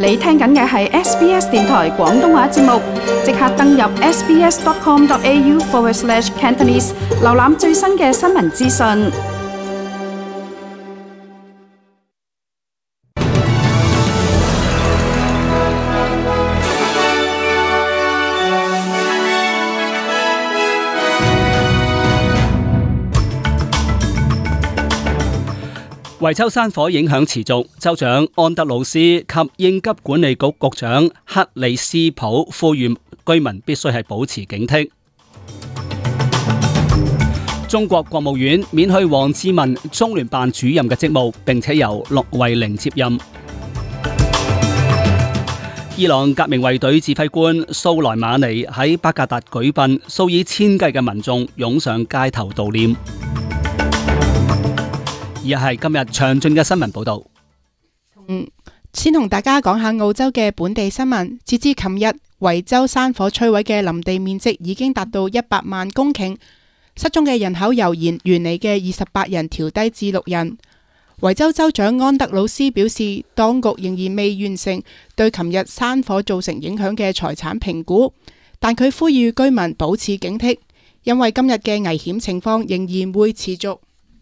你聽緊嘅係 SBS 電台廣東話節目，即刻登入 sbs.com.au/Cantonese， 瀏覽最新嘅新聞資訊。 維州山火影響持續，州長安德魯斯及應急管理局局長克里斯普呼籲居民必須係保持警惕。中國國務院免去王志民中聯辦主任嘅職務，並且由駱惠寧接任。伊朗革命衛隊指揮官蘇萊馬尼喺巴格達舉殯，數以千計嘅民眾湧上街頭悼念。而係今日詳盡嘅新聞報道。 先同大家講下澳洲嘅本地新聞。截至琴日，維州山火摧毀嘅林地面積已經達到100萬公頃，失蹤嘅人口由原嚟嘅28人調低至6人。維州州長安德魯斯表示，當局仍然未完成對琴日山火造成影響嘅財產評估，但佢呼籲居民保持警惕，因為今日嘅危險情況仍然會持續。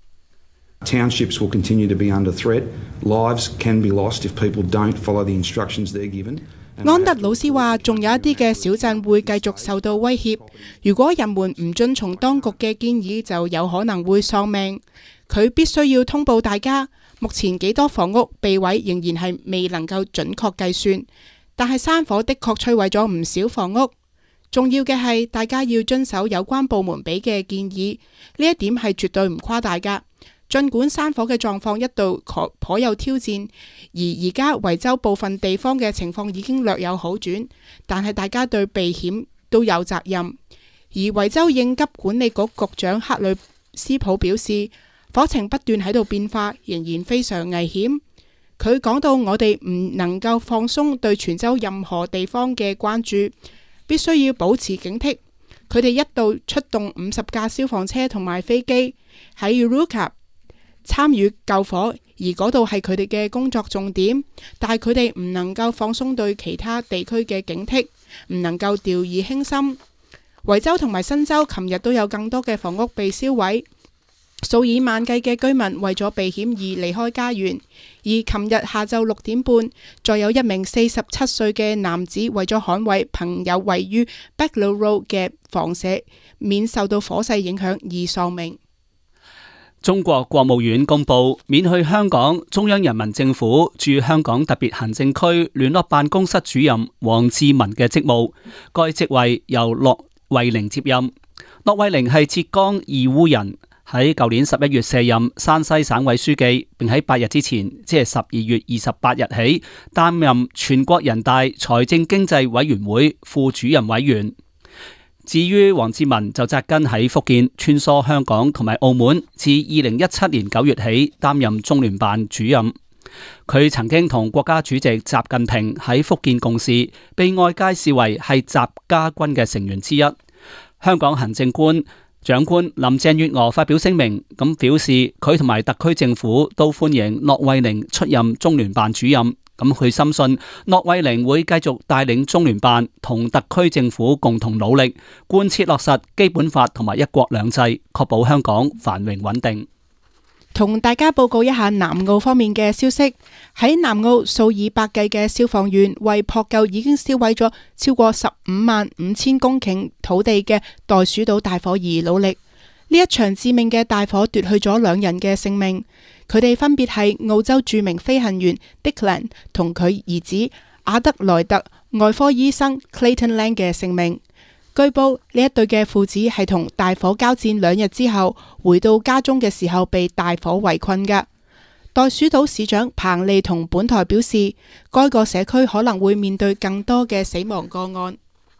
Townships will continue to be under threat. Lives can be lost if people don't follow the instructions they're given. 安德魯斯話，仲有一啲嘅小鎮會繼續受到威脅，如果人們唔遵從當局嘅建議，就有可能會喪命。佢必須要通報大家，目前幾多房屋被毀仍然係未能夠準確計算，但係山火的確摧毀咗唔少房屋。重要嘅係大家要遵守有關部門俾嘅建議，呢一點係絕對唔誇大㗎。儘管山火嘅狀況一度頗有挑戰，而家維州部分地方嘅情況已經略有好轉，但係大家對避險都有責任。而維州應急管理局局長克里斯普表示，火情不斷喺度變化，仍然非常危險。佢講到，我哋唔能夠放鬆對全州任何地方嘅關注，必須要保持警惕。佢哋一度出動50架消防車同埋飛機喺 Urukab參與救火，而嗰度係佢哋嘅工作重點，但係佢哋唔能夠放鬆對其他地區嘅警惕，唔能夠掉以輕心。維州同埋新州琴日都有更多嘅房屋被燒毀，數以萬計嘅居民為咗避險而離開家園。而琴日下晝6點半，再有一名47歲嘅男子為咗捍衛朋友位於 Backlow Road 嘅房舍免受到火勢影響而喪命。 中國國務院公布免去香港中央人民政府駐香港特別行政區聯絡辦公室主任王志民嘅職務，該職位由駱惠寧接任。駱惠寧係浙江義烏人，喺舊年11月卸任山西省委書記，並喺8日之前，即係12月28日起，擔任全國人大財政經濟委員會副主任委員。至於王志民就紮根喺福建，穿梭香港同埋澳門，自2017年9月起擔任中聯辦主任。佢曾經同國家主席習近平喺福建共事，被外界視為係習家軍嘅成員之一。香港行政長官林鄭月娥發表聲明，咁表示佢同埋特區政府都歡迎駱惠寧出任中聯辦主任。咁佢深信駱惠寧會繼續帶領中聯辦同特區政府共同努力，貫徹落實基本法同埋一國兩制，確保香港繁榮穩定。 同大家報告一下南澳方面嘅消息。喺南澳，數以百計嘅消防員為撲救已經燒毀咗超過15,500公頃土地嘅袋鼠島大火而努力。呢一場致命嘅大火奪去咗2人嘅性命，佢哋分別係澳洲著名飛行員 Declan 同佢兒子阿德萊特外科醫生 Clayton Lang 嘅性命。據報呢一對嘅父子係同大火交戰2日之後，回到家中嘅時候被大火圍困㗎。袋鼠島市長彭利同本台表示，該個社區可能會面對更多嘅死亡個案。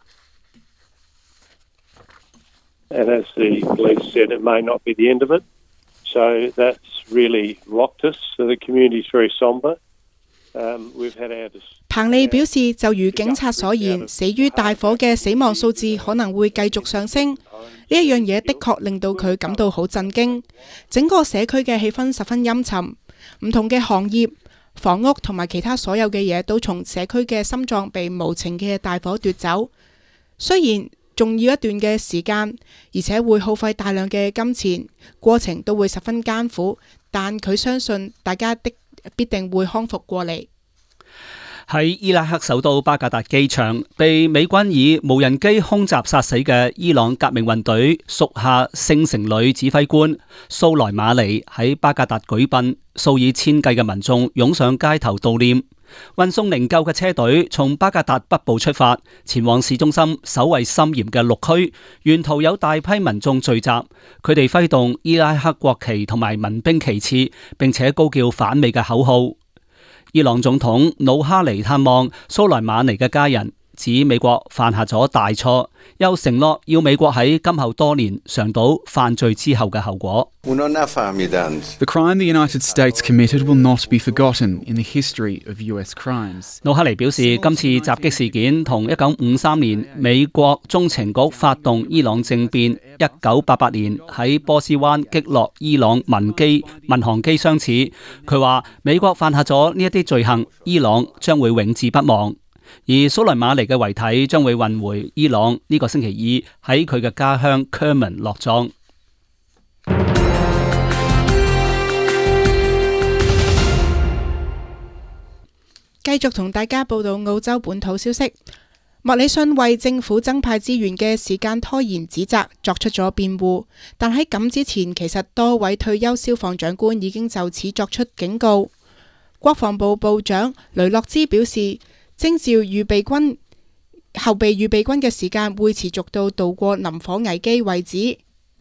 And as the police said, it may not be the end of it. So that's really rocked us. So the community is very somber. We've had our... 彭利表示，就如警察所言，死於大火嘅死亡數字可能會繼續上升。呢一樣嘢的確令到佢感到好震驚。整個社區嘅氣氛十分陰沉，唔同嘅行業、 房屋同埋其他所有嘅嘢都從社區嘅心臟被無情嘅大火奪走。雖然仲要一段嘅時間，而且會耗費大量嘅金錢，過程都會十分艱苦，但佢相信大家必定會康復過嚟。 喺伊拉克首都巴格達機場被美軍以無人機空襲殺死嘅伊朗革命軍隊屬下聖城旅指揮官蘇萊馬尼喺巴格達舉殯，數以千計嘅民眾湧上街頭悼念。運送靈柩嘅車隊從巴格達北部出發，前往市中心守衛森嚴嘅綠區，沿途有大批民眾聚集，佢哋揮動伊拉克國旗同埋民兵旗幟，並且高叫反美嘅口號。伊朗總統魯哈尼探望蘇萊馬尼嘅家人，指美國犯下咗大錯，又承諾要美國喺今後多年嘗到犯罪之後嘅後果。 The crime the United States committed will not be forgotten in the history of US crimes. 魯哈尼表示，今次襲擊事件同1953年美國中情局發動伊朗政變、1988年喺波斯灣擊落伊朗民航機相似。佢話美國犯下咗呢一啲罪行，伊朗將會永誌不忘。而蘇萊馬尼嘅遺體將會運回伊朗，呢個星期二喺佢嘅家鄉科門落葬。 繼續同大家報道澳洲本土消息。莫里遜為政府增派資源嘅時間拖延指責作出咗辯護，但喺咁之前，其實多位退休消防長官已經就此作出警告。國防部部長雷諾茲表示，徵召後備預備軍嘅時間會持續到渡過林火危機為止。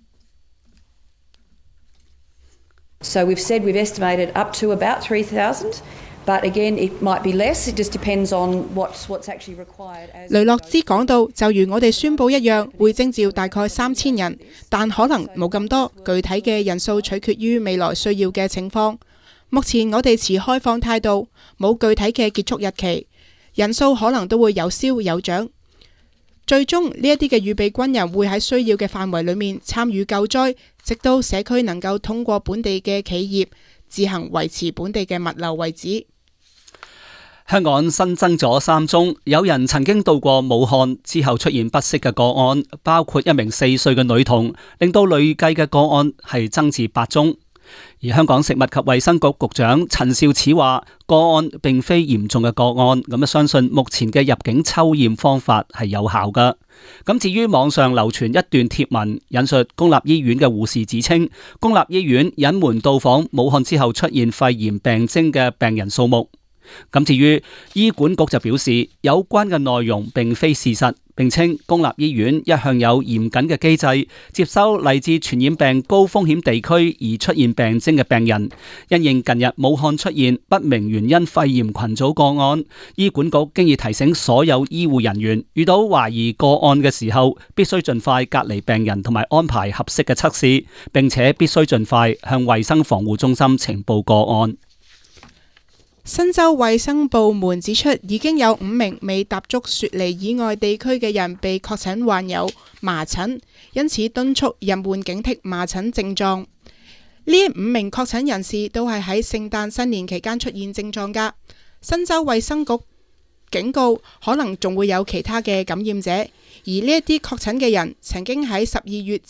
So we've said we've estimated up to about 3,000, but again it might be less. It just depends on what's actually required. 雷諾茲講到，就如我哋宣佈一樣，會徵召大概3000人，但可能冇咁多，具體嘅人數取決於未來需要嘅情況。目前我哋持開放態度，冇具體嘅結束日期。人數可能都會有消有漲，最終呢一啲嘅預備軍人會喺需要嘅範圍裏面參與救災，直到社區能夠通過本地嘅企業自行維持本地嘅物流為止。 香港新增咗3宗有人曾經到過武漢之後出現不適嘅個案，包括一名4歲嘅女童，令到累計嘅個案係增至8宗。而香港食物及衛生局局長陳肇始話，個案並非嚴重嘅個案，咁相信目前嘅入境抽驗方法係有效㗎。咁至於網上流傳一段貼文，引述公立醫院嘅護士指稱，公立醫院隱瞞到訪武漢之後出現肺炎病徵嘅病人數目。咁至於醫管局就表示，有關嘅內容並非事實，並稱公立醫院一向有嚴謹嘅機制，接收嚟自傳染病高風險地區而出現病徵嘅病人。因應近日武漢出現不明原因肺炎群組個案，醫管局經已提醒所有醫護人員，遇到懷疑個案嘅時候，必須盡快隔離病人同埋安排合適嘅測試，並且必須盡快向衛生防護中心呈報個案。 新州衛生部門指出，已經有5名未踏足雪梨以外地區嘅人被確診患有麻疹，因此敦促人們警惕麻疹症狀。呢5名確診人士都係喺聖誕新年期間出現症狀㗎。新州衛生局警告，可能仲會有其他嘅感染者，而呢一啲確診嘅人曾經喺12月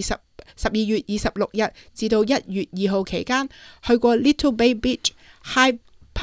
26日至到1月2號期間去過 Little Bay Beach、Hyde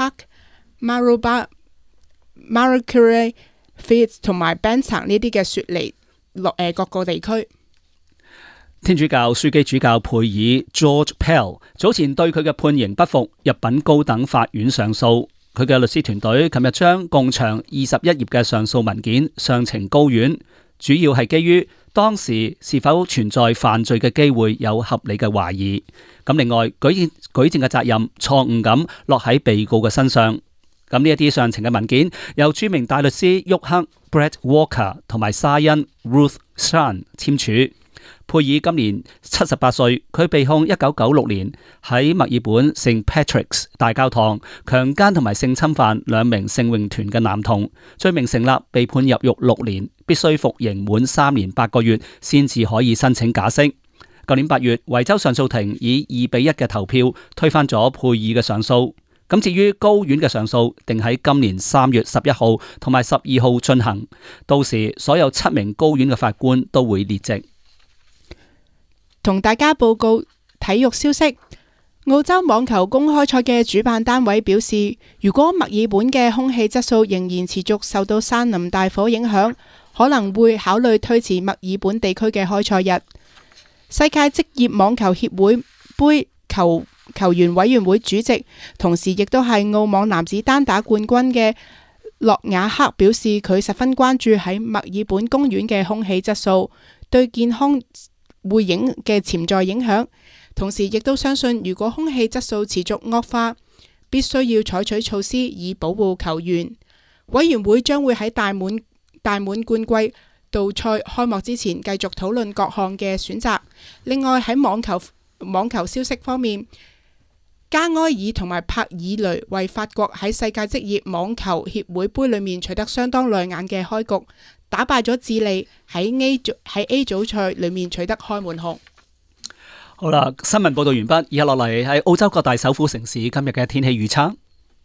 Park、Maroubra、Maracurry、Fields 同埋 Bankstown 呢啲嘅雪梨各個地區。 天主教樞機主教佩爾 George Pell 早前對佢嘅判刑不服，入稟高等法院上訴。佢嘅律師團隊琴日將共長21頁嘅上訴文件上呈高院，主要係基於當時是否存在犯罪嘅機會有合理嘅懷疑。咁另外舉證嘅責任錯誤咁落喺被告嘅身上。咁呢一啲上呈嘅文件由著名大律師沃克 Brett Walker 同埋沙欣 Ruth Shan 簽署。佩爾今年78歲，佢被控1996年喺墨爾本聖 Patrick's 大教堂強姦同埋性侵犯2名聖詠團嘅男童，罪名成立，被判入獄6年，必須服刑滿3年8個月先至可以申請假釋。舊年8月，維州上訴庭以2-1嘅投票推翻咗佩爾嘅上訴。 咁至於高院嘅上訴，定喺今年3月11號同埋12號進行，到時所有7名高院嘅法官都會列席。 同大家報告體育消息，澳洲網球公開賽嘅主辦單位表示，如果墨爾本嘅空氣質素仍然持續受到山林大火影響，可能會考慮推遲墨爾本地區嘅開賽日。世界職業網球協會杯球員委員會主席，同時亦都係澳網男子單打冠軍嘅洛亞克表示，佢十分關注喺墨爾本公園嘅空氣質素對健康會嘅潛在影響，同時亦都相信如果空氣質素持續惡化，必須要採取措施以保護球員。委員會將會喺大滿貫季度賽開幕之前繼續討論各項嘅選擇。另外喺網球消息方面，加埃爾同埋帕爾雷為法國喺世界職業網球協會杯裏面取得相當亮眼嘅開局，打敗咗智利喺 A 組賽裏面取得開門紅。 好啦，新聞報道完畢，以下落嚟係澳洲各大首府城市今日嘅天氣預測。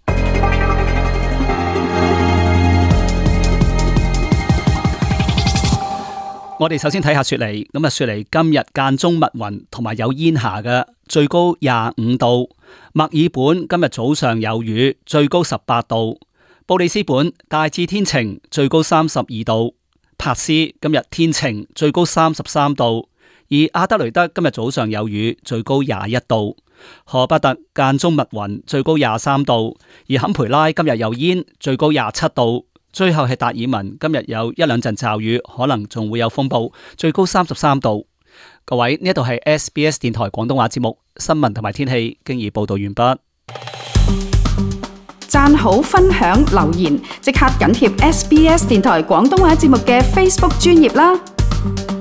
我哋首先睇下雪梨，咁啊雪梨今日間中密雲同埋有煙霞嘅，最高25度。墨爾本今日早上有雨，最高18度。布里斯本大致天晴，最高32度。珀斯今日天晴，最高33度。而阿德雷德今日早上有雨，最高21度。荷伯特間中密雲，最高23度。而坎培拉今日有煙，最高27度。最後係達爾文，今日有一兩陣驟雨，可能仲會有風暴，最高33度。各位，呢度係 SBS 電台廣東話節目新聞同埋天氣，經已報道完畢。 讚好、分享、留言，即刻緊貼 SBS 電台廣東話節目嘅 Facebook 專頁啦！